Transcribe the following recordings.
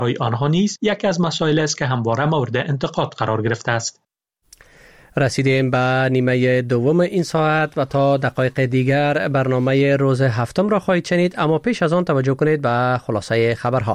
برای آنها نیز یکی از مسائل است که همواره مورد انتقاد قرار گرفته است. رسیدیم به نیمه دوم این ساعت و تا دقایق دیگر برنامه روز هفتم را خواهید شنید، اما پیش از آن توجه کنید به خلاصه خبرها.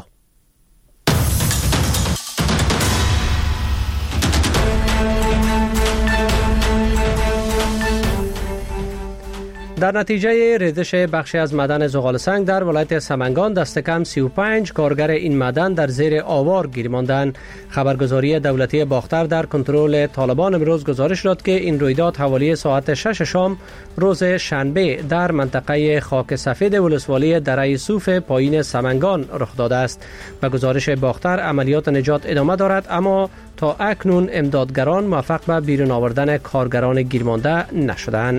در نتیجه ریزش بخشی از معدن زغال سنگ در ولایت سمنگان دست کم 35 کارگر این معدن در زیر آوار گیر ماندند. خبرگزاری دولتی باختر در کنترل طالبان امروز گزارش داد که این رویداد حوالی ساعت 6 شام روز شنبه در منطقه خاک سفید ولسوالی دره صوف پایین سمنگان رخ داده است. به گزارش باختر عملیات نجات ادامه دارد، اما تا اکنون امدادگران موفق به بیرون آوردن کارگران گیرمانده نشدند.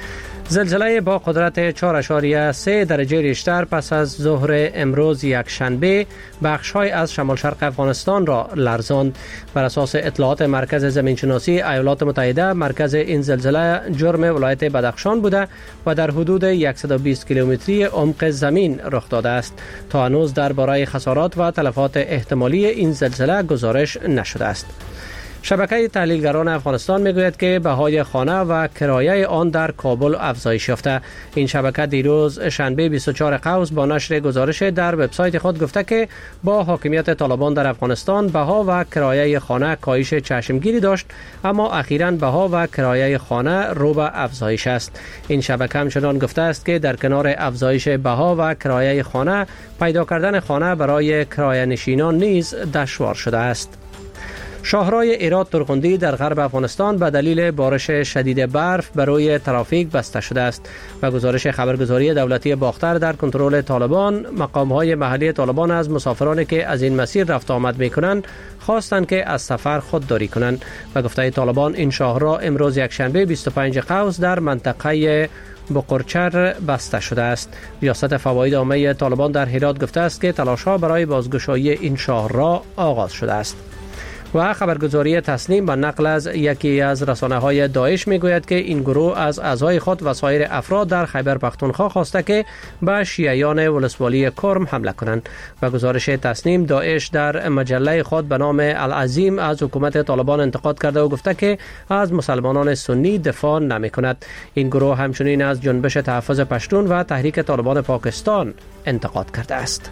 زلزله با قدرت 4.3 درجه ریشتر پس از ظهر امروز یک شنبه بخش‌های از شمال شرق افغانستان را لرزاند. بر اساس اطلاعات مرکز زمینشناسی ایالات متحده، مرکز این زلزله جرم ولایت بدخشان بوده و در حدود 120 کیلومتری عمق زمین رخ داده است. تا هنوز درباره خسارات و تلفات احتمالی این زلزله گزارش نشده است. شبکه تحلیلگران افغانستان میگوید که بهای خانه و کرایه آن در کابل افزایش یافته. این شبکه دیروز شنبه 24 قوس با نشر گزارش در وبسایت خود گفته که با حاکمیت طالبان در افغانستان بها و کرایه خانه کاهش چشمگیری داشت، اما اخیراً بها و کرایه خانه رو به افزایش است. این شبکه همچنان گفته است که در کنار افزایش بها و کرایه خانه، پیدا کردن خانه برای کرایه نشینان نیز دشوار شده است. شاهراه ایراد ترغندی در غرب افغانستان به دلیل بارش شدید برف برای ترافیک بسته شده است. و گزارش خبرگزاری دولتی باختر در کنترل طالبان، مقام‌های محلی طالبان از مسافرانی که از این مسیر رفت آمد می‌کنند خواستند که از سفر خودداری کنند. و گفته طالبان این شاهراه امروز یکشنبه 25 قوس در منطقه بقرچر بسته شده است. ریاست فواید عامه طالبان در هرات گفته است که تلاش‌ها برای بازگشایی این شاهراه آغاز شده است. و خبرگزاری تسنیم با نقل از یکی از رسانه‌های داعش میگوید که این گروه از اعضای خود و سایر افراد در خیبر پختونخوا خواسته که به شیعیان ولسوالی کرم حمله کنند. و گزارش تسنیم، داعش در مجله خود به نام العظیم از حکومت طالبان انتقاد کرده و گفته که از مسلمانان سنی دفاع نمی‌کند. این گروه همچنین از جنبش تحفظ پشتون و تحریک طالبان پاکستان انتقاد کرده است.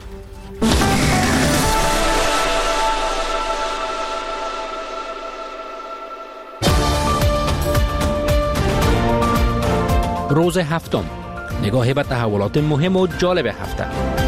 روز هفتم، نگاهی به تحولات مهم و جالب هفته.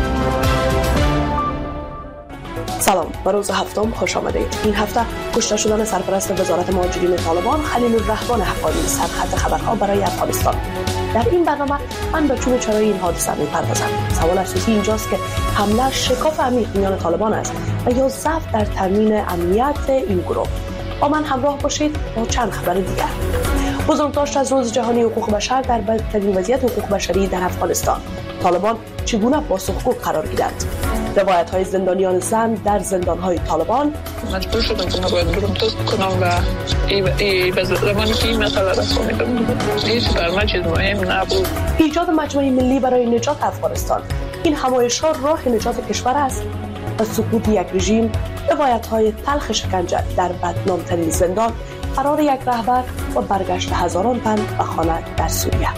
سلام، به روز هفتم خوش آمدید. این هفته کشته شدن سرپرست وزارت مهاجرین طالبان خلیل الرحمن حقانی سرخط خبرها برای افغانستان. در این برنامه من به چون چرای این حادثه می‌پردازم. سوال اساسی اینجاست که حمله شکاف عمیق میان طالبان است و یا ضعف در تامین امنیت این گروه. با من همراه باشید با چند خبر دیگر. بزرگداشت از روز جهانی حقوق بشر در بدترین وضعیت حقوق بشری در افغانستان. طالبان چگونه پاسخگو قرار گیرند؟ روایت‌های زندانیان زن در زندان‌های طالبان. مجبور شدم که نباید برم تست کنم و به زمانی که این مسئله را فهمیدم هیچ برای چیز مهم نبود. ایجاد مجمع ملی برای نجات افغانستان. این همایش‌ها راه نجات کشور است و سقوط یک رژیم. روایت‌های تلخ شکنجه در بدنام‌ترین زندان، فرار یک رهبر و برگشت هزاران تن به خانه در سوریه.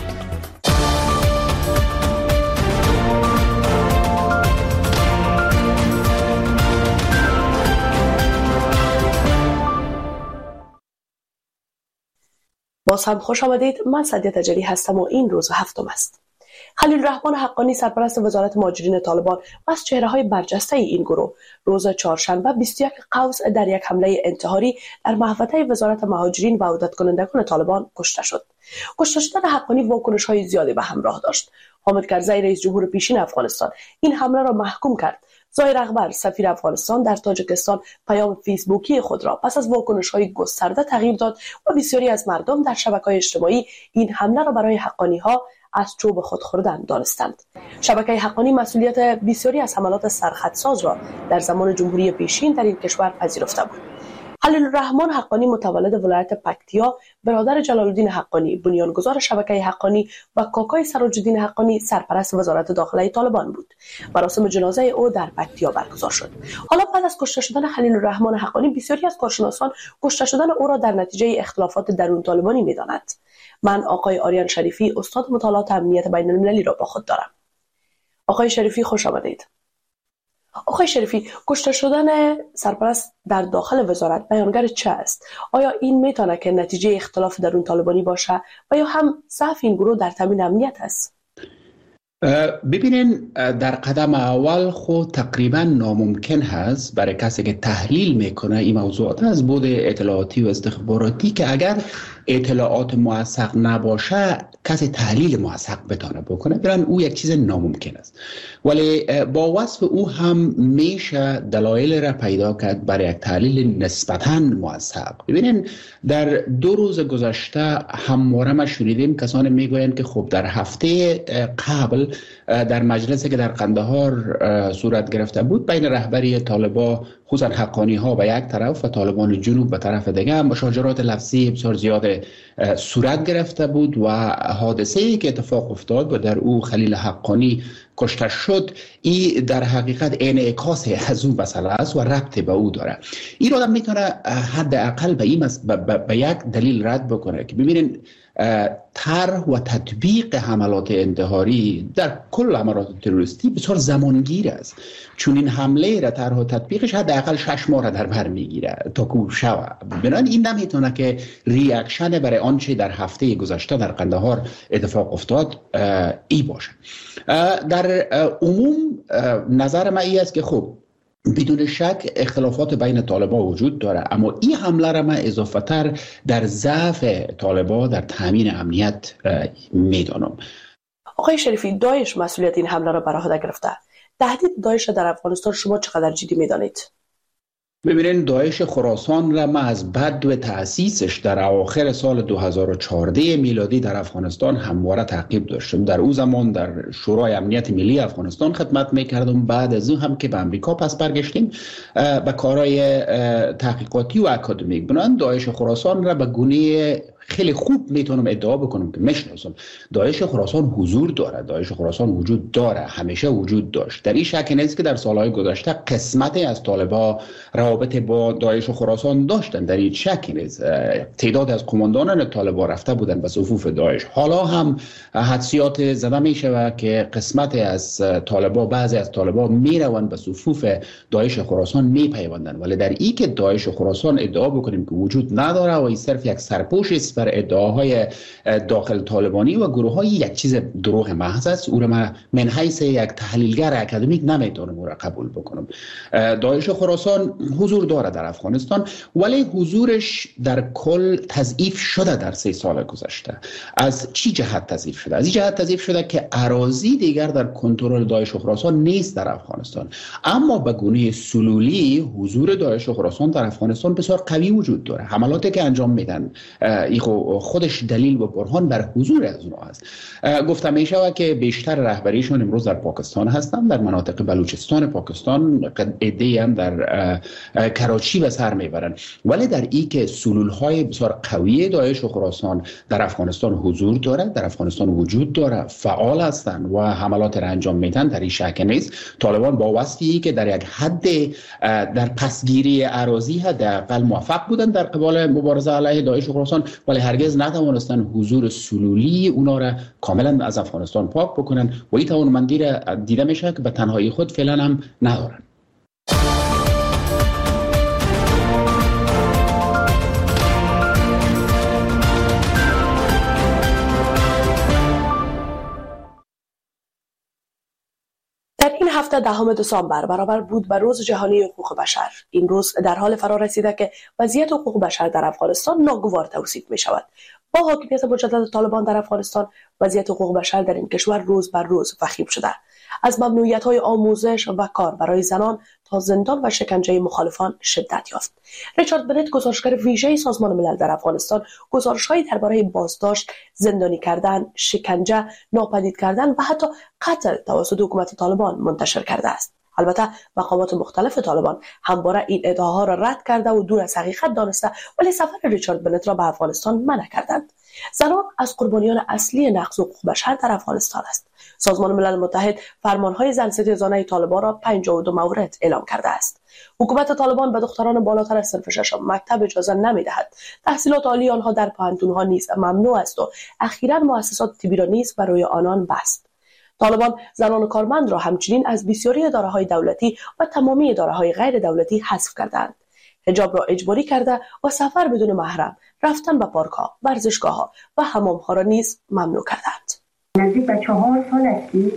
باز هم خوش آمدید. من سعدیه تجلی هستم و این روز هفتم است. خلیل الرحمن حقانی سرپرست وزارت مهاجرین طالبان و از چهره‌های برجسته این گروه روز چهارشنبه 21 قوس در یک حمله انتحاری در محوطه وزارت مهاجرین و عودت کنندگان طالبان کشته شد. کشته شدن حقانی واکنش‌های زیادی به همراه داشت. حامد کرزی رئیس جمهور پیشین افغانستان این حمله را محکوم کرد. ظاهر اکبر سفیر افغانستان در تاجیکستان پیام فیسبوکی خود را پس از واکنش‌های گسترده تغییر داد و بسیاری از مردم در شبکه‌های اجتماعی این حمله را برای حقانی‌ها از چوب خود خوردن دانستند. شبکه حقانی مسئولیت بسیاری از حملات سرخطساز را در زمان جمهوری پیشین در این کشور پذیرفته بود. خلیل الرحمن حقانی متولد ولایت پکتیا، برادر جلال الدین حقانی بنیانگذار شبکه حقانی و کاکای سراج الدین حقانی سرپرست وزارت داخله طالبان بود. مراسم جنازه او در پکتیا برگزار شد. حالا بعد از کشته شدن خلیل الرحمن حقانی، بسیاری از کارشناسان کشته شدن او را در نتیجه اختلافات درون طالبانی می‌دانند. من آقای آریان شریفی، استاد مطالعات امنیت بین المللی را با خود دارم. آقای شریفی خوش آمدید. آقای شریفی، کشته شدن سرپرست در داخل وزارت بیانگر چه است؟ آیا این میتونه که نتیجه اختلاف درون طالبانی باشه و یا هم ضعف این گروه در تامین امنیت است؟ ببینین، در قدم اول خود تقریبا ناممکن هست برای کسی که تحلیل میکنه این موضوعات از بود اطلاعاتی و استخباراتی که اگر اطلاعات موثق نباشه کسی تحلیل موثق بتونه بکنه، برن او یک چیز ناممکن است. ولی با وصف او هم میشه دلایل را پیدا کرد برای یک تحلیل نسبتاً موثق. ببینین، در 2 روز گذشته همواره ما شنیدیم کسانی میگویند که خب در هفته قبل در مجلسی که در قندهار صورت گرفته بود بین رهبری طالبان خصوصا حقانی ها به یک طرف و طالبان جنوب به طرف دیگه مشاجرات لفظی بسیار زیاد صورت گرفته بود و حادثه‌ای که اتفاق افتاد و در او خلیل حقانی کشته شد، این در حقیقت انعکاس از اون مسئله است و ربط به او داره. این آدم میتونه حداقل به یک دلیل رد بکنه که ببینین طرح و تطبیق حملات انتحاری در کل حملات تروریستی بسیار زمانگیر است، چون این حمله را طرح و تطبیقش حداقل 6 ماه را در بر میگیره تا کو شوه. بنابراین این نمیتونه که ریاکشن برای آنچه در هفته گذشته در قندهار اتفاق افتاد ای باشه. در عموم نظر من این است که خب بدون شک اختلافات بین طالبان وجود داره، اما این حمله را من اضافه تر در ضعف طالبان در تامین امنیت میدانم. آقای شریفی، داعش مسئولیت این حمله را بر عهده گرفته. تهدید داعش در افغانستان شما چقدر جدی میدانید؟ ببینید، داعش خراسان را ما از بدو تأسیسش در اواخر سال 2014 میلادی در افغانستان همواره تعقیب داشتم. در او زمان در شورای امنیت ملی افغانستان خدمت میکردم. بعد از اون هم که به امریکا پس برگشتیم به کارهای تحقیقاتی و اکادمیک، بنابراین داعش خراسان را به گونه خیلی خوب میتونم ادعا بکنم که میشناسم. داعش خراسان حضور داره، داعش خراسان وجود داره، همیشه وجود داشت. در این شک نیست که در سالهای گذشته قسمتی از طالبان روابط با داعش خراسان داشتن، در این شک نیست. تعداد از قماندانان طالبان رفته بودن به صفوف داعش. حالا هم حدسیات زده میشه که قسمتی از طالبان، بعضی از طالبان میروند به صفوف داعش خراسان میپیوندن، ولی در این که داعش خراسان ادعا بکنیم که وجود نداره و این صرف یک سرپوش است بر ادعاهای داخل طالبانی و گروه‌های، یک چیز دروغ محض است. او را من حیث یک تحلیلگر اکادمیک نمیتونم او را قبول بکنم. داعش خراسان حضور داره در افغانستان، ولی حضورش در کل تضعیف شده در 3 سال گذشته. از چی جهت تضعیف شده؟ از این جهت تضعیف شده که اراضی دیگر در کنترل داعش خراسان نیست در افغانستان، اما به گونه سلولی حضور داعش خراسان در افغانستان بسیار قوی وجود داره. حملاتی که انجام میدن خودش دلیل و برهان بر حضور از اونها است. گفتم میشه که بیشتر رهبریشون امروز در پاکستان هستن، در مناطق بلوچستان پاکستان، عده‌ای هم در کراچی به سر میبرن، ولی در این که سلول‌های بسیار قوی داعش و خراسان در افغانستان حضور داره، در افغانستان وجود داره، فعال هستن و حملات را انجام میدن، در این شک نیست. طالبان با وصفی که در یک حد در پسگیری اراضی حداقل موفق بودن در قبال مبارزه علیه داعش و خراسان، ولی هرگز نتوانستن حضور سلولی اونا را کاملا از افغانستان پاک بکنن و این توانمندی را دیده میشه که به تنهایی خود فعلا هم ندارن. در این هفته 10 دسامبر برابر بود به روز جهانی حقوق بشر. این روز در حال فرا رسیده که وضعیت حقوق بشر در افغانستان ناگوار توصیف می شود. با حاکمیت مجدد طالبان در افغانستان، وضعیت حقوق بشر در این کشور روز بر روز وخیم شده. از ممنوعیت‌های آموزش و کار برای زنان تا زندان و شکنجه مخالفان شدت یافت. ریچارد بنت، گزارشگر ویژه سازمان ملل در افغانستان، گزارش‌هایی درباره بازداشت، زندانی کردن، شکنجه، ناپدید کردن و حتی قتل توسط حکومت طالبان منتشر کرده است. البته مقامات مختلف طالبان همواره این ادعاها را رد کرده و دور از حقیقت دانسته، ولی سفر ریچارد بنت را به افغانستان منع کردند. زنان از قربانیان اصلی نقض حقوق بشر در افغانستان است. سازمان ملل متحد فرمانهای زن ستیزانه طالبان را 52 مورد اعلام کرده است. حکومت طالبان به دختران بالاتر از صنف ششم مکتب اجازه نمی‌دهد. تحصیلات عالی آنها در پانتون‌ها نیز ممنوع است و اخیراً مؤسسات طبی را نیز برای آنان بست. طالبان زنان کارمند را همچنین از بسیاری اداره‌های دولتی و تمامی اداره‌های غیر دولتی حذف کردند. حجاب را اجباری کرده و سفر بدون محرم، رفتن به پارک‌ها، ورزشگاه‌ها و حمام‌ها را نیز ممنوع کردند. نزدیک به 4 سال است که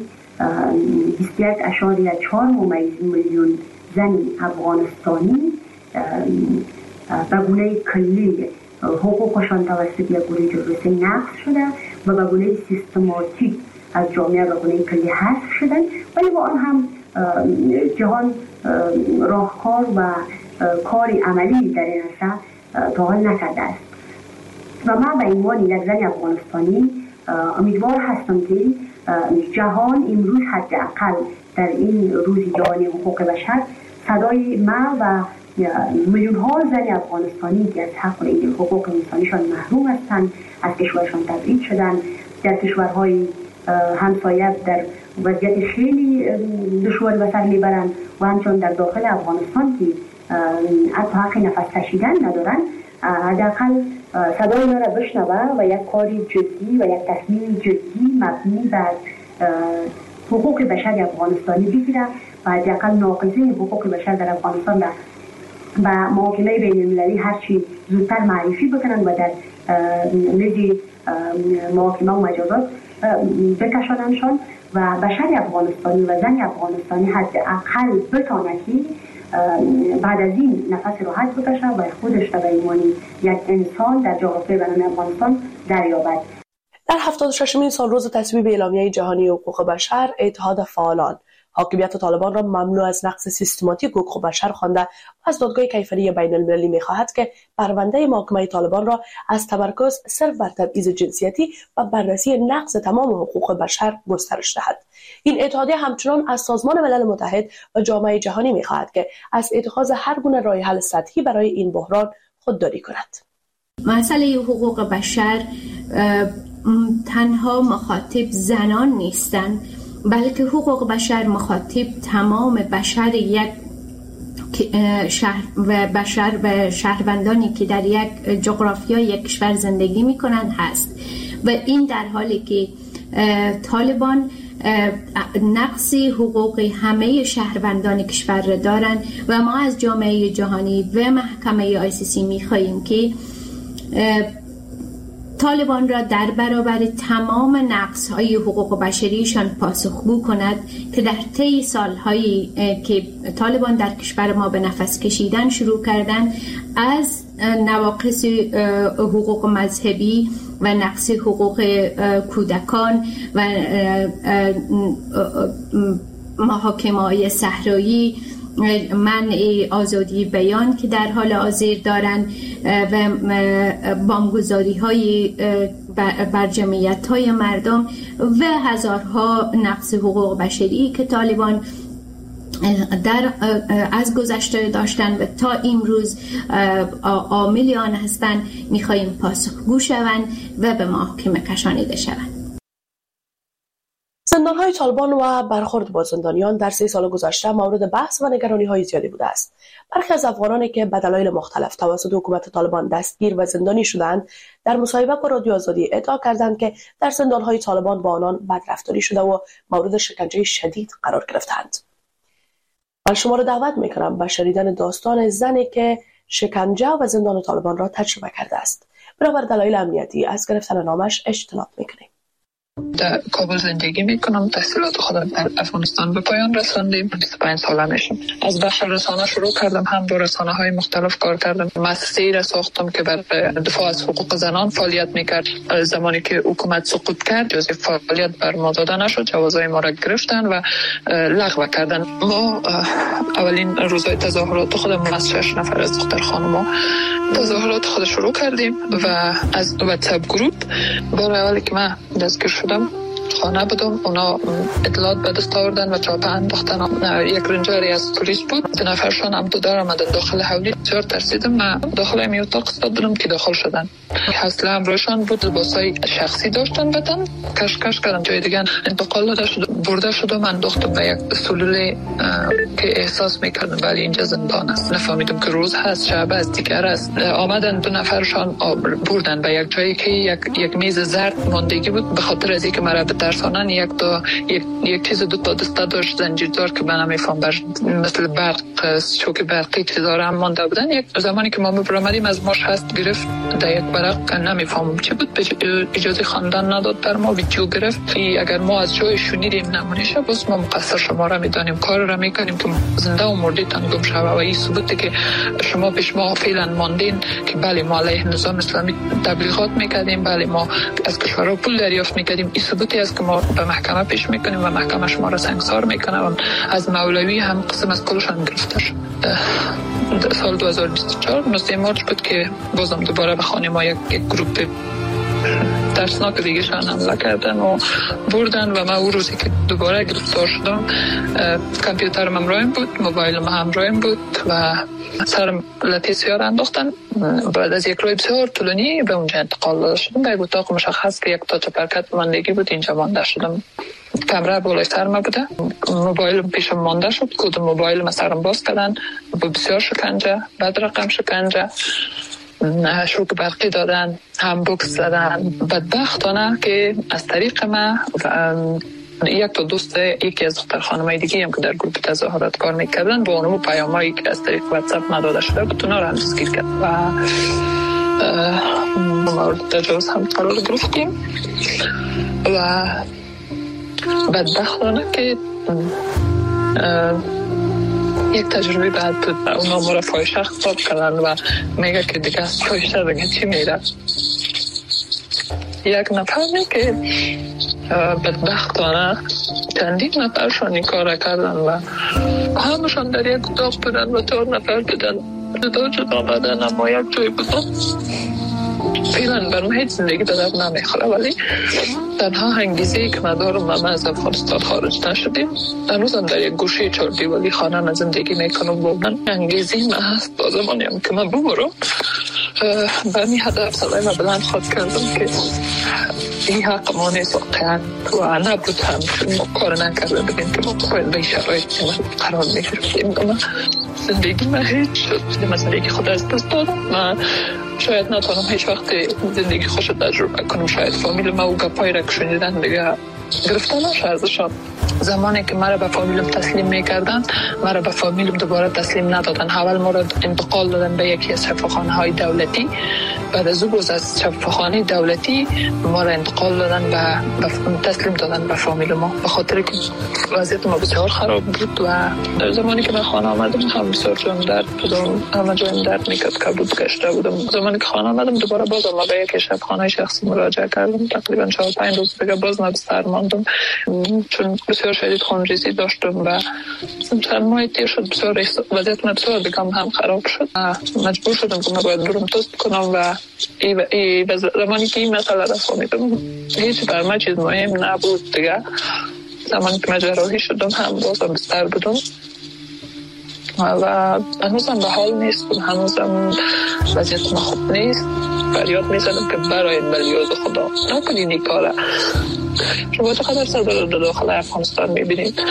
21.4 میلیون زن افغانستانی به گونه کلی حقوقشان توسط یک گروه تروریستی نقض شده و به گونه سیستماتیک از جامعه به گونه کلی حذف شدند، ولی با آن هم جهان راهکار و کاری عملی در این عرصه تا حال نکرده است و من به عنوان یک زن افغانستانی امیدوار هستم که جهان امروز حداقل در این روز جهانی حقوق بشر صدای ما و میلیون ها زن افغانستانی که از حق این حقوق انسانیشان محروم هستند، از کشورشان تبعید شدند، در کشورهای همسایه در وضعیت خیلی دشواری به سر میبرند و همچنین در داخل افغانستان که حتی حق نفس کشیدن ندارند، حداقل صدای ما را بشنوه و یک کاری جدی و یک تصمیم جدی مبنی بر حقوق بشر افغانستانی بگیره و حداقل ناقضین حقوق بشر در افغانستان به محاکمه بین المللی هرچی زودتر معرفی بکنن و در میز محاکمه و مجازات بکشاننشان و بشر افغانستانی و زن افغانستانی حداقل بتانه که بعد از این نفس راحت بکشه و خودش به عنوان یک انسان در جغرافیای بین افغانستان دریابد. در 76مین سالروز تصویب اعلامیه جهانی حقوق بشر، اتحاد فعالان حاکمیت طالبان را ممنوع از نقض سیستماتیک حقوق بشر خوانده و از دادگاه کیفری بین المللی می‌خواهد که پرونده محاکمه طالبان را از تمرکز صرف بر تبعیض جنسیتی و بررسی نقض تمام حقوق بشر گسترش دهد. این اتحادیه همچنان از سازمان ملل متحد و جامعه جهانی می‌خواهد که از اتخاذ هر گونه راه حل سطحی برای این بحران خودداری کند. مسئله حقوق بشر تنها مخاطب زنان نیستند، بلکه حقوق بشر مخاطب تمام بشر یک شهر و بشر و شهروندانی که در یک جغرافیای یک کشور زندگی می‌کنند هست و این در حالی که طالبان نقض حقوق همه شهروندان کشور را دارند و ما از جامعه جهانی و محکمه ICC می‌خواهیم که طالبان را در برابر تمام نقض‌های حقوق بشریشان پاسخگو کند که در طی سال‌هایی که طالبان در کشور ما به نفس کشیدن شروع کردند، از نواقص حقوق مذهبی و نقض حقوق کودکان و محاکمه‌های صحرایی، منع آزادی بیان که در حال حاضر دارند و بانگذاری‌های بر جمعیت‌های مردم و هزارها نقض حقوق بشری که طالبان از گذشته داشتن و تا امروز عامل آن هستند، می‌خواهیم پاسخگو شوند و به محاکمه کشانیده شوند. زندان‌های طالبان و برخورد با زندانیان در 3 سال گذشته مورد بحث و نگرانی‌های زیادی بوده است. برخی از افغانانی که به دلایل مختلف توسط حکومت طالبان دستگیر و زندانی شدند، در مصاحبه با رادیو آزادی ادعا کردند که در زندان‌های طالبان با آنان بدرفتاری شده و مورد شکنجه شدید قرار گرفتند. من شما را دعوت می‌کنم به شنیدن داستان زنی که شکنجه و زندان طالبان را تجربه کرده است. بنابر دلایل امنیتی از گرفتن نامش اجتناب می‌کنیم. در کابل زندگی میکنم. تحصیلات خودم در افغانستان به پایان رساندیم. 25 ساله میشم. از بخش رسانه شروع کردم، هم با رسانه های مختلف کار کردم. مؤسسه‌ای را ساختم که بر دفاع از حقوق زنان فعالیت میکرد. زمانی که حکومت سقوط کرد، جزء فعالیت بر ما داده نشد، جوازهای ما را گرفتن و لغو کردن. ما اولین روزهای تظاهرات خودمون از 6 نفر از دختر خانم‌ها تظاهرات خود شروع کردیم و از واتساپ گروپ بار اولی که من دستگیر شدم خانه بودم. اونا اطلاعات به دست آوردن و چاپه انداختن. یک رنجری از پلیس بود، 2 نفرشان هم در آمدن داخل حولی. بسیار ترسیدم. من داخل این اتاق استاد بودم که داخل شدن. حسله همراهشان بود، لباسای شخصی داشتن، بدن کش کردن، جای دیگه انتقال داده شد، برده شد و من انداختم به یک سلوله که احساس میکردم ولی اینجا زندان است. نفهمیدم که روز هست، شب است، دیگر است. آمدن 2 نفرشان بردن به یک جایی که یک میز زرد ماندگی بود. به خاطر از اینکه مرا بترسانن یک چیز 2 تا دسته داشت زنجیردار که من نمیفهم، مثل برق، شوک برقی چیزا هم مانده بودن. یک زمانی که ما برآمدیم از ماش هست گرفت در یک برق، نمیفهمم چی بود، اجازه خواندن نداد در ما، ویدیو گرفت. اگر ما از جای شنیدیم نمونشه بس ما مقصر شما را میدانیم، کار را میکنیم که زنده و مرده تان گم شوه و این ثبوته که شما پیش ما فعلا ماندین که بله ما علیه نظام اسلامی تبلیغات میکردیم، بله ما از کشورها پول دریافت میکردیم. این ثبوتی است که ما به محکمه پیش میکنیم و محکمه شما را سنگسار میکنه. و از مولوی هم قسم از کلشان گرفته شد. سال 2024 19 مارچ بود که بازم دوباره به خانه ما یک گروپ ترسناک دیگه شان حمله کردن و بردن و من اون روزی که دوباره گرفتار شدم کامپیوترم همراهم بود، موبایلم همراهم بود و سرم لطه سیار انداختن. بعد از یک روز بسیار طولانی به اونجا انتقال داده شدم. در اتاق مشخص که یک تاچ پرکت ماندگی بود اینجا مانده شدم. کمره بالای سرم بوده، موبایلم پیشم مانده شد، کد موبایلم سرم باز کردن، بسیار شکنجه، بعد رقم شکنجه، شوک برقی دادن، هم بوکس زدن. بدبختانه که از طریق من یک تا دوست یکی از دختر خانمای دیگه هم که در گروه تظاهرات کار میکردن با اونمو پیامایی که از طریق واتساپ نداده شده بود اونا رو هم دستگیر کرد و مورد تجاوز هم قرار گرفتیم. و بدبختانه که یک تجربه بعد بود. اونا ما را فاحشه خطاب کردن و میگه که دیگه از فاحشه دیگه چی میره. یک نفر که بدبختانه چندین نفرشان این کار کردن و همشان در یک اتاق بودن و 4 نفر بودن، جدا بدن اما یک جای بودن. فعلا برام هیچ زندگی به درد نمیخوره ولی تنها انگیزه‌ای که من دارم من از افغانستان خارج نشدیم. هنوزم در یک گوشه 4 دیواری خانه من زندگی میکنم. با من انگیزه‌ای من هست تا زمانی هم که من ببرم به می هدف صدای من بلند خواد کردم که این حق ما نیست واقعا و نبود هم چون ما کار نکرده بگیم که ما باید به شرایط من قرار میگرفتیم. زندگی من هیچ شد، من زندگی خود از دست دادم. من شاید نتونم هیچ وقت زندگی خوش تجربه کنم. شاید فامیل ما و گپایی را که شنیدن دیگه گرفتن نشه ازشان. زمانی که مرا به فامیلم تسلیم میکردن مرا به فامیلم دوباره تسلیم ندادن. اول ما را انتقال دادن به یکی از شفاخانه های دولتی. بعد از او از شفاخانه دولتی ما را انتقال دادن به تسلیم دادن به فامیل ما به خاطر که وضعیت ما بسیار خراب بود. و در زمانی که من خانه آمدم هم بسیار جایم درد بودم، همه جایم درد میکرد که بود گشته بودم. زمانی که خانه آمدم دوباره باز ما به یک شفاخانه شخصی مراجعه کردم. تقریبا 4-5 روز دیگه باز من بستر ماندم چون بسیار شدید خونریزی داشتم و چند ماه تیر شد. بسیار وضعیت من بسیار دیگه هم خراب شد. مجبور شدم که من باید برم تست کنم و زمانی که این مسئله را فهمیدم هیچ بر من چیز مهم نبود دیگه. زمانی که من جراحی شدم هم بازم بستر بودم و هنوزم به حال نیستم، هنوزم وضعیت من خوب نیست. فریاد میزنم که برای بلیاز خدا نکنین این کاره. شما چقدر صدر در داخل افغانستان میبینید.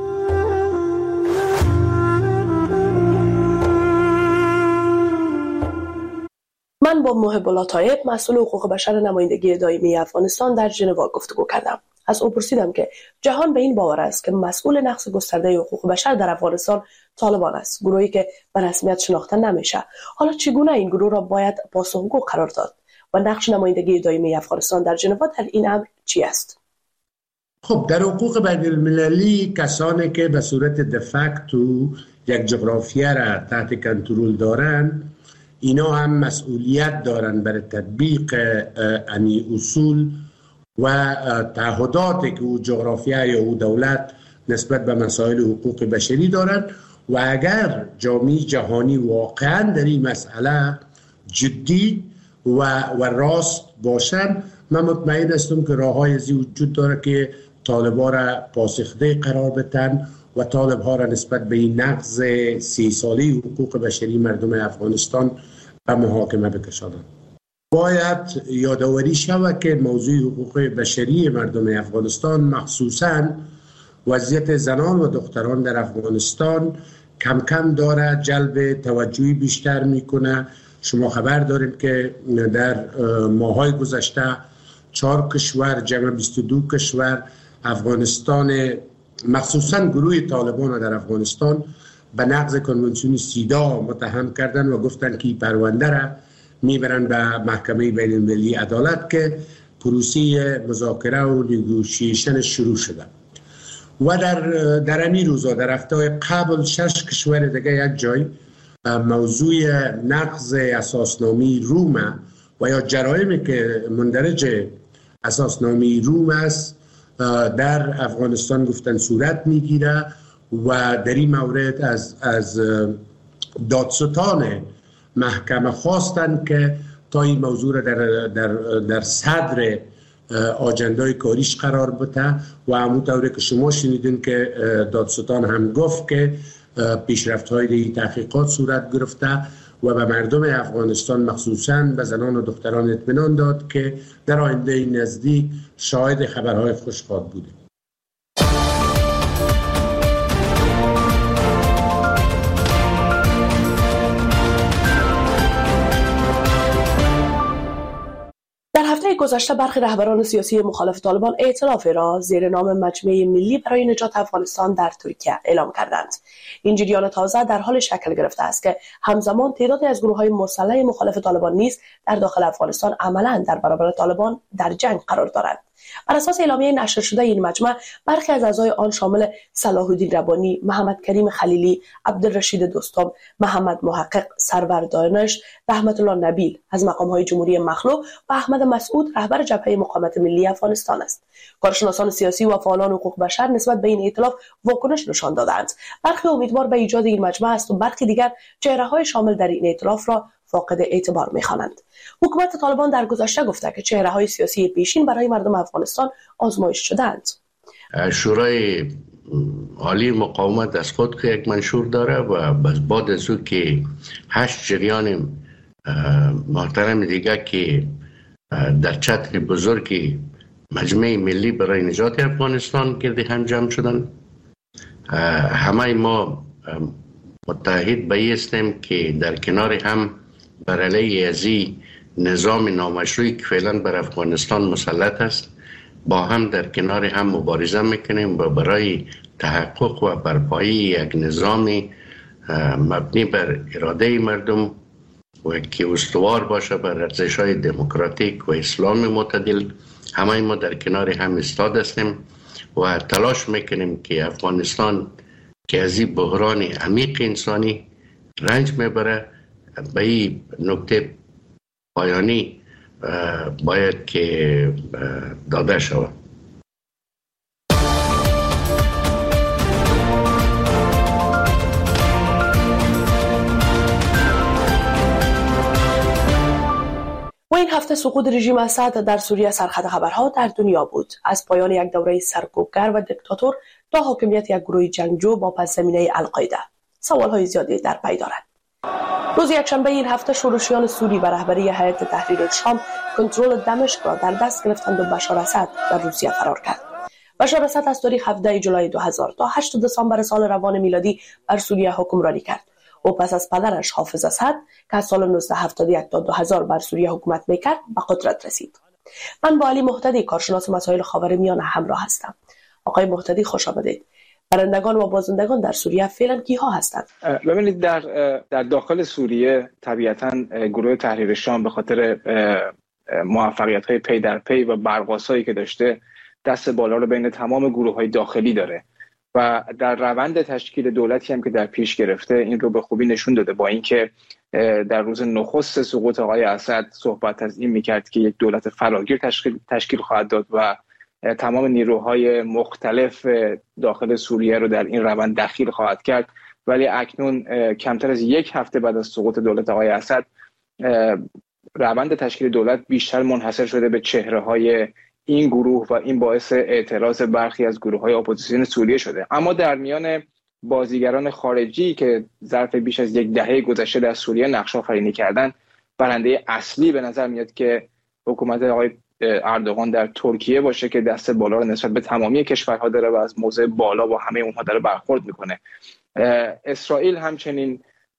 من با محب الله طایب مسئول حقوق بشر نمایندگی دائمی افغانستان در ژنو گفتگو کردم. از او پرسیدم که جهان به این باور است که مسئول نقض گسترده حقوق بشر در افغانستان طالبان است، گروهی که به رسمیت شناخته نمیشه. حالا چگونه این گروه را باید پاسخگو قرار داد و نقش نمایندگی دائمی افغانستان در ژنو در این امر چی است؟ خب در حقوق بین المللی کسانی که به صورت دفکتو یک جغرافیه را تحت کنترل دارن اینا هم مسئولیت دارن برای تطبیق امی اصول و تعهداتی که او جغرافیه یا او دولت نسبت به مسائل حقوق بشری دارن و اگر جامعه جهانی واقعا در این مسئله جدی و راست باشن من مطمئن هستم که راه‌های زی وجود داره که طالب‌ها را پاسخده قرار بدن و طالب‌ها را نسبت به این نقض 30 ساله حقوق بشری مردم افغانستان به محاکمه بکشانند. باید یادآوری شود که موضوع حقوق بشری مردم افغانستان، مخصوصاً وضعیت زنان و دختران در افغانستان، کم کم داره جلب توجهی بیشتر میکنه. شما خبر دارید که در ماهای گذشته 4 کشور جمع 22 کشور افغانستان، مخصوصاً گروه طالبان در افغانستان، به نقض کنوانسیون سیدا متهم کردن و گفتن که پرونده را میبرن به محکمه بین المللی عدالت که پروسه مذاکره و نیگوشیشن شروع شده. و در این روزا در هفته قبل 6 کشور دیگه یک جای موضوع نقض اساسنامه روم و یا جرایمی که مندرج اساسنامه روم است در افغانستان گفتن صورت میگیره و در این مورد از دادستان محکمه خواستن که تا این موضوع را در صدر آجندای کاریش قرار بده و همونطوری که شما شنیدین که دادستان هم گفت که پیشرفت‌های تحقیقات صورت گرفته و به مردم افغانستان مخصوصاً به زنان و دختران اطمینان داد که در آینده نزدیک شاهد خبرهای خوش خواهد بودیم. در هفته گذشته برخی رهبران سیاسی مخالف طالبان ائتلافی را زیر نام مجمع ملی برای نجات افغانستان در ترکیه اعلام کردند. این جریان تازه در حال شکل گرفته است که همزمان تعدادی از گروه‌های مسلح مخالف طالبان نیز در داخل افغانستان عملاً در برابر طالبان در جنگ قرار دارند. بر اساس اعلامیه نشر شده این مجمع، برخی از اعضای آن شامل صلاح الدین ربانی، محمد کریم خلیلی، عبدالرشید دوستم، محمد محقق، سرور دانش، رحمت الله نبیل از مقام‌های جمهوری مخلوع و احمد مسعود رهبر جبهه مقاومت ملی افغانستان است. کارشناسان سیاسی و فعالان حقوق بشر نسبت به این ائتلاف واکنش نشان دادند. برخی امیدوار به ایجاد این مجمع است و برخی دیگر چهره‌های شامل در این ائتلاف را فاقد اعتبار می‌خوانند. حکومت طالبان در گذشته گفته که چهره‌های سیاسی پیشین برای مردم افغانستان آزمایش شدند. شورای عالی مقاومت از خود که یک منشور داره و بعد از او که 8 جریان محترم دیگه که در چتر بزرگی مجمع ملی برای نجات افغانستان گرد هم جمع شدن. همه ما متحد به هستیم که در کنار هم بر علیه از نظام نامشروعی که فعلا بر افغانستان مسلط است با هم در کنار هم مبارزه میکنیم و برای تحقق و برپایی یک نظام مبنی بر اراده مردم و که استوار باشه بر ارزش‌های دموکراتیک و اسلام معتدل، همه ما در کنار هم ایستاده هستیم و تلاش میکنیم که افغانستان که از این بحران عمیق انسانی رنج میبره به این نکته پایانی باید که داده شود. و این هفته سقوط رژیم اسد در سوریه سرخط خبرها در دنیا بود. از پایان یک دوره سرکوبگر و دیکتاتور تا حاکمیت یک گروه جنگجو با پس زمینه القاعده، سوالهای زیادی در پی دارد. روز یکشنبه این هفته شورشیان سوری و رهبری هیئت تحریر شام کنترل دمشق را در دست گرفتند و بشار اسد در روسیه فرار کرد. بشار اسد از تاریخ 17 جولای 2000 تا 8 دسامبر سال روان میلادی بر سوریه حکمرانی کرد. او پس از پدرش حافظ اسد که از سال 1971 تا 2000 بر سوریه حکومت میکرد به قدرت رسید. من با علی مهتدی کارشناس مسائل خاورمیانه همراه هستم. آقای مهتدی خوش آمدید. برندگان و بازندگان در سوریه فعلا کیها هستند؟ ببینید در داخل سوریه طبیعتاً گروه تحریر شام به خاطر موفقیت‌های پی در پی و برقاسایی که داشته دست بالا رو بین تمام گروه‌های داخلی داره و در روند تشکیل دولتی هم که در پیش گرفته این رو به خوبی نشون داده، با اینکه در روز نخست سقوط آقای اسد صحبت از این می‌کرد که یک دولت فراگیر تشکیل خواهد داد و تمام نیروهای مختلف داخل سوریه رو در این روند دخیل خواهد کرد، ولی اکنون کمتر از یک هفته بعد از سقوط دولت آقای اسد روند تشکیل دولت بیشتر منحصر شده به چهره‌های این گروه و این باعث اعتراض برخی از گروه‌های اپوزیسیون سوریه شده. اما در میان بازیگران خارجی که ظرف بیش از یک دهه گذشته در سوریه نقش آفرینی کردند، برنده اصلی به نظر میاد که حکومت آقای اردوغان در ترکیه باشه که دست بالا رو نسبت به تمامی کشورها داره و از موضع بالا با همه اونها داره برخورد میکنه. اسرائیل همچنین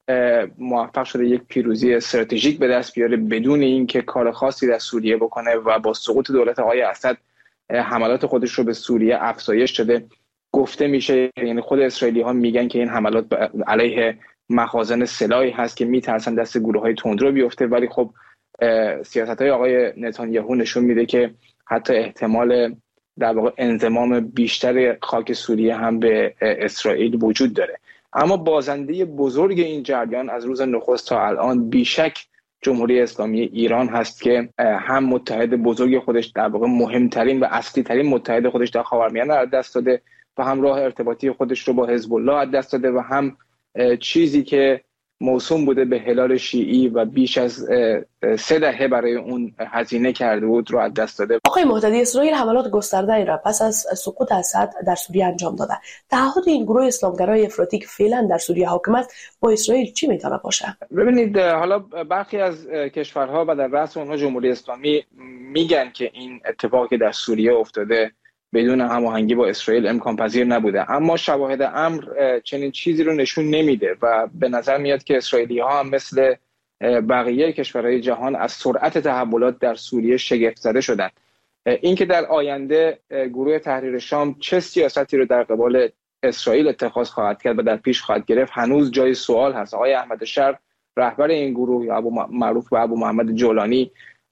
موفق شده یک پیروزی استراتژیک به دست بیاره بدون اینکه کار خاصی در سوریه بکنه و با سقوط دولت آقای اسد حملات خودش رو به سوریه افزایش داده. گفته میشه، یعنی خود اسرائیلی ها میگن که این حملات علیه مخازن سلاحی هست که میترسن دست گروه‌های تندرو بیفته، ولی خب سیاست‌های آقای نتانیاهو نشون میده که حتی احتمال در واقع انضمام بیشتر خاک سوریه هم به اسرائیل وجود داره. اما بازنده بزرگ این جریان از روز نخست تا الان بیشک جمهوری اسلامی ایران هست که هم متحد بزرگ خودش، در واقع مهمترین و اصلی ترین متحد خودش در خاورمیانه از دست داده و هم راه ارتباطی خودش رو با حزب الله از دست داده و هم چیزی که موسوم بوده به هلال شیعی و بیش از 3 دهه برای اون هزینه کرده بود رو از دست داده. آقای مهدی، اسرائیل حملات گسترده را پس از سقوط اسد در سوریه انجام داده. تعهد این گروه اسلامگرای افراطی که فعلا در سوریه حاکم است با اسرائیل چی میتونه باشه؟ ببینید، حالا برخی از کشورها و در رأس اونها جمهوری اسلامی میگن که این اتفاقی در سوریه افتاده بدون هماهنگی با اسرائیل امکان پذیر نبوده، اما شواهد امر چنین چیزی رو نشون نمیده و به نظر میاد که اسرائیلی ها هم مثل بقیه کشورهای جهان از سرعت تحولات در سوریه شگفت زده شدند. اینکه در آینده گروه تحریر شام چه سیاستی رو در قبال اسرائیل اتخاذ خواهد کرد و در پیش خواهد گرفت هنوز جای سوال هست. آقای احمد شر، رهبر این گروه یا معروف به ابو محمد جولانی،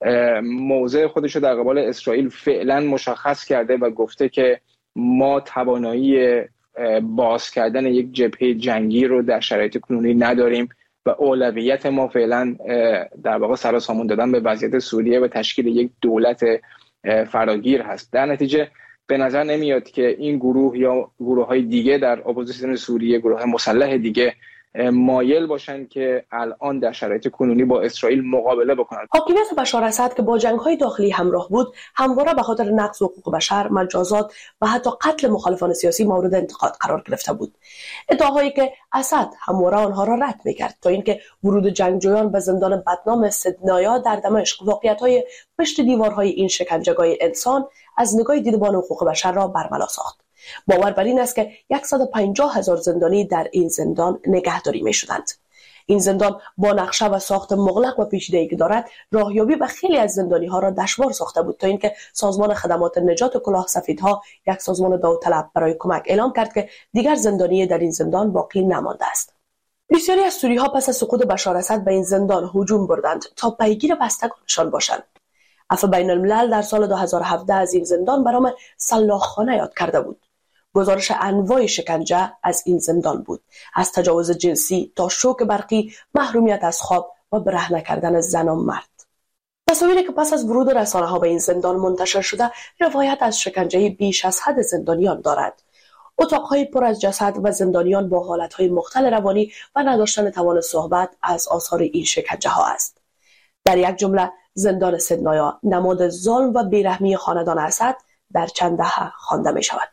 موضع خودش رو در قبال اسرائیل فعلا مشخص کرده و گفته که ما توانایی باز کردن یک جبهه جنگی رو در شرایط کنونی نداریم و اولویت ما فعلا در واقع سر و سامون دادن به وضعیت سوریه و تشکیل یک دولت فراگیر هست. در نتیجه به نظر نمیاد که این گروه یا گروه‌های دیگه در اپوزیسیون سوریه، گروه مسلح دیگه، مایل باشن که الان در شرایط کنونی با اسرائیل مقابله بکنن. حاکمیت بشار اسد که با جنگ‌های داخلی همراه بود، همواره به خاطر نقض حقوق بشر، مجازات و حتی قتل مخالفان سیاسی مورد انتقاد قرار گرفته بود. ادعاهایی که اسد همواره آنها را رد می‌کرد تا اینکه ورود جنگجویان به زندان بدنام سدنایا در دمشق واقعیت‌های پشت دیوارهای این شکنجهگاه انسان از نگاه دیدبان حقوق بشر را برملا ساخت. باور بر این است که 150,000 زندانی در این زندان نگهداری می شدند. این زندان با نقشه و ساخت مغلق و پیچیده‌ای که دارد، راهیابی به خیلی از زندانی ها را دشوار ساخته بود تا اینکه سازمان خدمات نجات کلاه سفیدها، یک سازمان داوطلب برای کمک، اعلام کرد که دیگر زندانی در این زندان باقی نمانده است. بسیاری از سوری‌ها پس از سقوط بشار اسد به این زندان هجوم بردند تا پیگیر بستگانشان باشند. عفو بین الملل در سال 2017 از این زندان به نام سلاخخانه یاد کرده بود. گزارش انواع شکنجه از این زندان بود، از تجاوز جنسی تا شوک برقی، محرومیت از خواب و برهنه کردن زن و مرد. تصاویری که پس از ورود رسانه‌ها به این زندان منتشر شده روایت از شکنجه بیش از حد زندانیان دارد. اتاق‌های پر از جسد و زندانیان با حالت‌های مختل روانی و نداشتن توان صحبت از آثار این شکنجه‌ها است. در یک جمله، زندان سدنایا نماد ظلم و بیرحمی خاندان اسد در چند دهه خوانده می‌شود.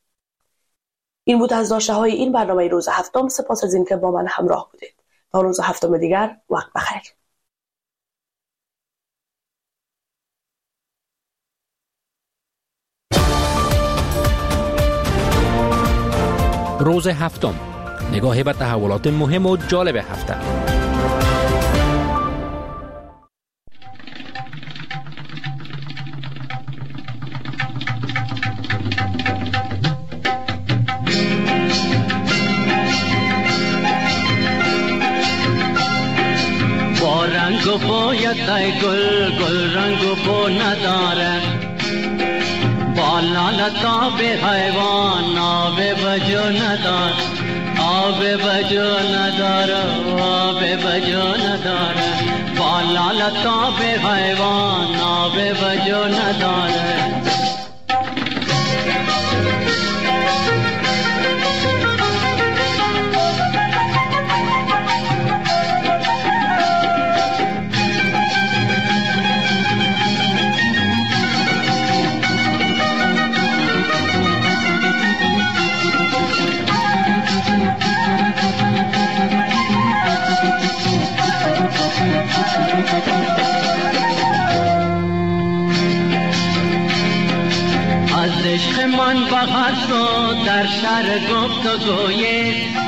این بود از داشته‌های این برنامه روز هفتم. سپاس از اینکه با من همراه بودید. تا روز هفتم دیگر، وقت بخیر. روز هفتم، نگاهی به تحولات مهم و جالب هفته. رنگ و بویت گل گل رنگ و بو نداره، با لالتاب حیوان آب بجو نداره، آب بجو نداره، آب بجو نداره، با لالتاب حیوان آب بجو نداره. در شهر گفت و گوی